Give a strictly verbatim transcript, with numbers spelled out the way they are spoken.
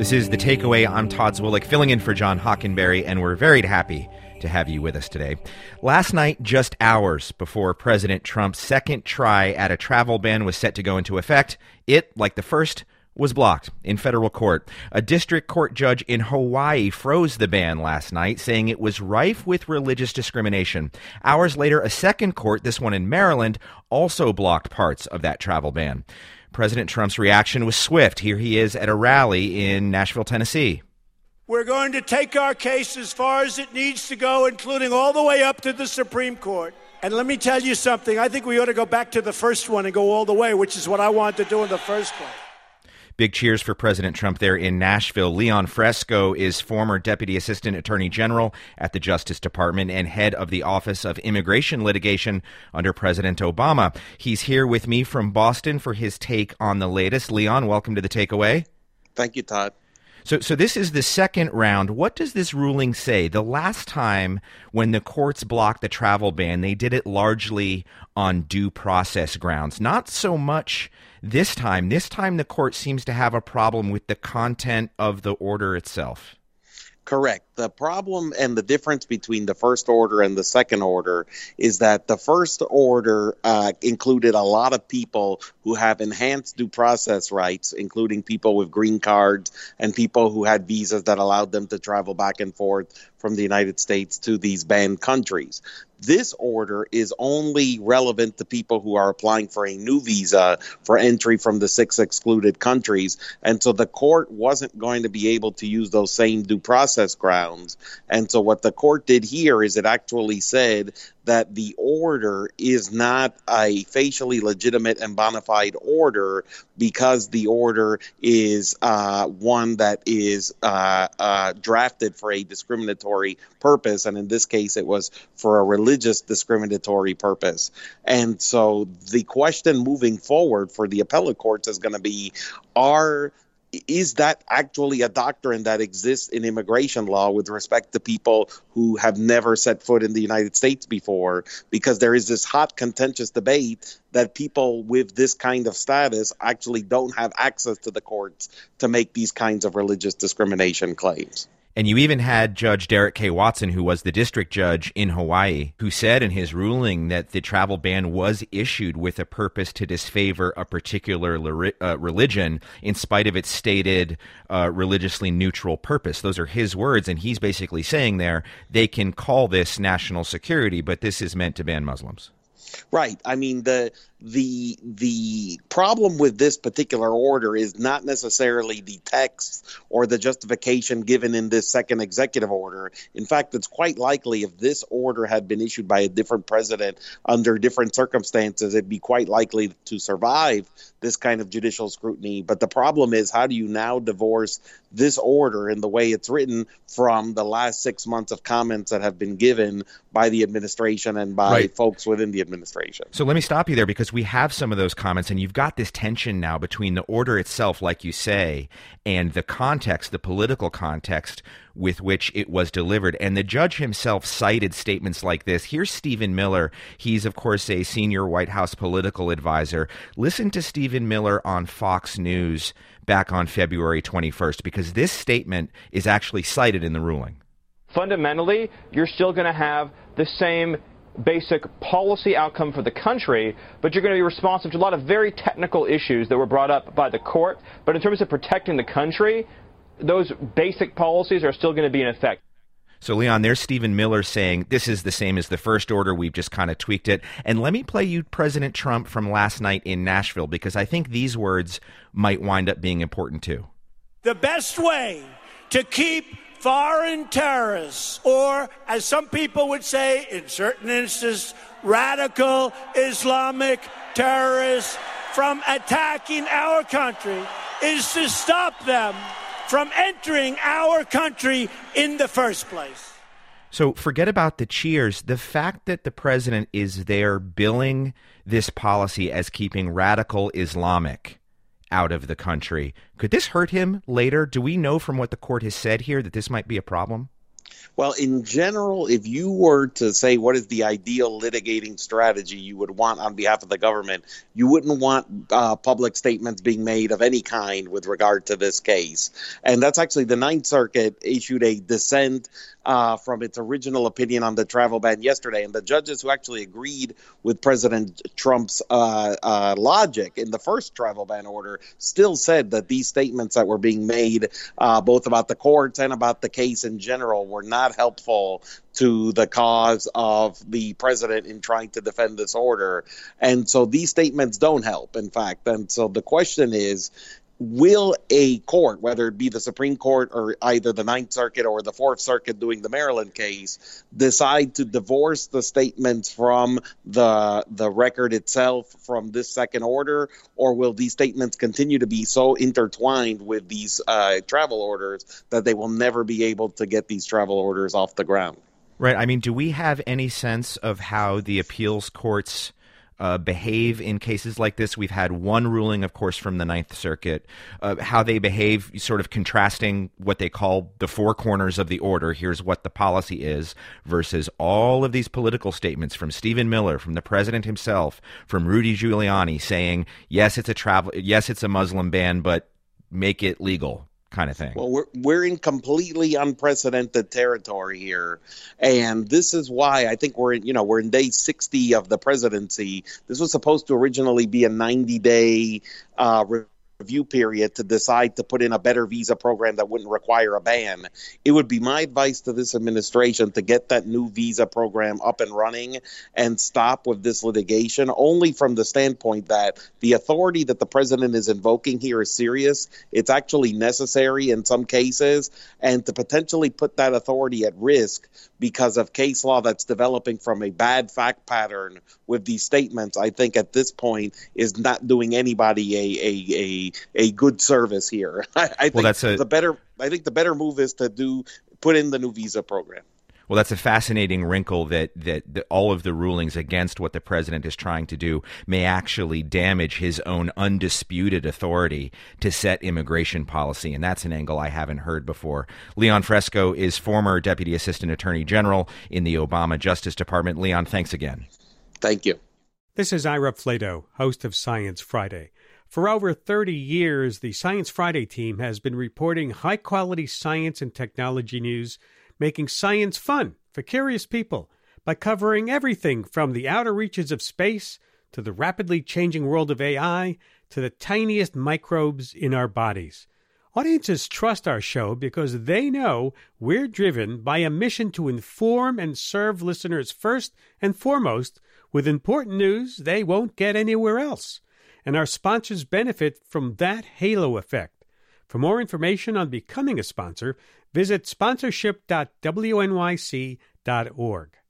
This is The Takeaway. I'm Todd Zwillich, filling in for John Hockenberry, and we're very happy to have you with us today. Last night, just hours before President Trump's second try at a travel ban was set to go into effect, it, like the first, was blocked in federal court. A district court judge in Hawaii froze the ban last night, saying it was rife with religious discrimination. Hours later, a second court, this one in Maryland, also blocked parts of that travel ban. President Trump's reaction was swift. Here he is at a rally in Nashville, Tennessee. We're going to take our case as far as it needs to go, including all the way up to the Supreme Court. And let me tell you something. I think we ought to go back to the first one and go all the way, which is what I wanted to do in the first one. Big cheers for President Trump there in Nashville. Leon Fresco is former Deputy Assistant Attorney General at the Justice Department and head of the Office of Immigration Litigation under President Obama. He's here with me from Boston for his take on the latest. Leon, welcome to The Takeaway. Thank you, Todd. So so this is the second round. What does this ruling say? The last time when the courts blocked the travel ban, they did it largely on due process grounds. Not so much this time. This time the court seems to have a problem with the content of the order itself. Correct. The problem and the difference between the first order and the second order is that the first order uh, included a lot of people who have enhanced due process rights, including people with green cards and people who had visas that allowed them to travel back and forth from the United States to these banned countries. This order is only relevant to people who are applying for a new visa for entry from the six excluded countries. And so the court wasn't going to be able to use those same due process grounds. And so what the court did here is it actually said that the order is not a facially legitimate and bona fide order because the order is uh, one that is uh, uh, drafted for a discriminatory purpose. And in this case, it was for a religious discriminatory purpose. And so the question moving forward for the appellate courts is going to be, are Is that actually a doctrine that exists in immigration law with respect to people who have never set foot in the United States before? Because there is this hot, contentious debate that people with this kind of status actually don't have access to the courts to make these kinds of religious discrimination claims. And you even had Judge Derek K. Watson, who was the district judge in Hawaii, who said in his ruling that the travel ban was issued with a purpose to disfavor a particular uh, religion in spite of its stated uh, religiously neutral purpose. Those are his words, and he's basically saying there they can call this national security, but this is meant to ban Muslims. Right. I mean, the the the problem with this particular order is not necessarily the text or the justification given in this second executive order. In fact, it's quite likely if this order had been issued by a different president under different circumstances, it'd be quite likely to survive this kind of judicial scrutiny. But the problem is, how do you now divorce this order in the way it's written from the last six months of comments that have been given by the administration and by right. folks within the administration? So let me stop you there, because we have some of those comments, and you've got this tension now between the order itself, like you say, and the context, the political context with which it was delivered. And the judge himself cited statements like this. Here's Stephen Miller. He's, of course, a senior White House political advisor. Listen to Stephen Miller on Fox News back on February twenty-first, because this statement is actually cited in the ruling. Fundamentally, you're still going to have the same basic policy outcome for the country, but you're going to be responsive to a lot of very technical issues that were brought up by the court. But in terms of protecting the country, those basic policies are still going to be in effect. So, Leon, there's Stephen Miller saying this is the same as the first order. We've just kind of tweaked it. And let me play you President Trump from last night in Nashville, because I think these words might wind up being important, too. The best way to keep foreign terrorists, or as some people would say in certain instances, radical Islamic terrorists from attacking our country, is to stop them from entering our country in the first place. So forget about the cheers. The fact that the president is there billing this policy as keeping radical Islamic out of the country, could this hurt him later? Do we know from what the court has said here that this might be a problem? Well, in general, if you were to say what is the ideal litigating strategy you would want on behalf of the government, you wouldn't want uh, public statements being made of any kind with regard to this case. And that's actually the Ninth Circuit issued a dissent uh, from its original opinion on the travel ban yesterday. And the judges who actually agreed with President Trump's uh, uh, logic in the first travel ban order still said that these statements that were being made, uh, both about the courts and about the case in general, were not helpful to the cause of the president in trying to defend this order. And so these statements don't help, in fact. And so the question is, will a court, whether it be the Supreme Court or either the Ninth Circuit or the Fourth Circuit doing the Maryland case, decide to divorce the statements from the the record itself from this second order, or will these statements continue to be so intertwined with these uh, travel orders that they will never be able to get these travel orders off the ground? Right. I mean, do we have any sense of how the appeals courts Uh, behave in cases like this? We've had one ruling, of course, from the Ninth Circuit, uh, how they behave, sort of contrasting what they call the four corners of the order. Here's what the policy is versus all of these political statements from Stephen Miller, from the president himself, from Rudy Giuliani saying, yes, it's a travel, yes, it's a Muslim ban, but make it legal, kind of thing. Well, we're we're in completely unprecedented territory here, and this is why I think we're in, you know, we're in day sixty of the presidency. This was supposed to originally be a ninety day uh, review period to decide to put in a better visa program that wouldn't require a ban. It would be my advice to this administration to get that new visa program up and running and stop with this litigation, only from the standpoint that the authority that the president is invoking here is serious. It's actually necessary in some cases, and to potentially put that authority at risk because of case law that's developing from a bad fact pattern with these statements, I think at this point is not doing anybody a a a, a good service here. I, I think well, that's a, the better. I think the better move is to do put in the new visa program. Well, that's a fascinating wrinkle that, that that all of the rulings against what the president is trying to do may actually damage his own undisputed authority to set immigration policy. And that's an angle I haven't heard before. Leon Fresco is former Deputy Assistant Attorney General in the Obama Justice Department. Leon, thanks again. Thank you. This is Ira Flato, host of Science Friday. For over thirty years, the Science Friday team has been reporting high-quality science and technology news, making science fun for curious people by covering everything from the outer reaches of space to the rapidly changing world of A I to the tiniest microbes in our bodies. Audiences trust our show because they know we're driven by a mission to inform and serve listeners first and foremost with important news they won't get anywhere else. And our sponsors benefit from that halo effect. For more information on becoming a sponsor, visit sponsorship dot w n y c dot org.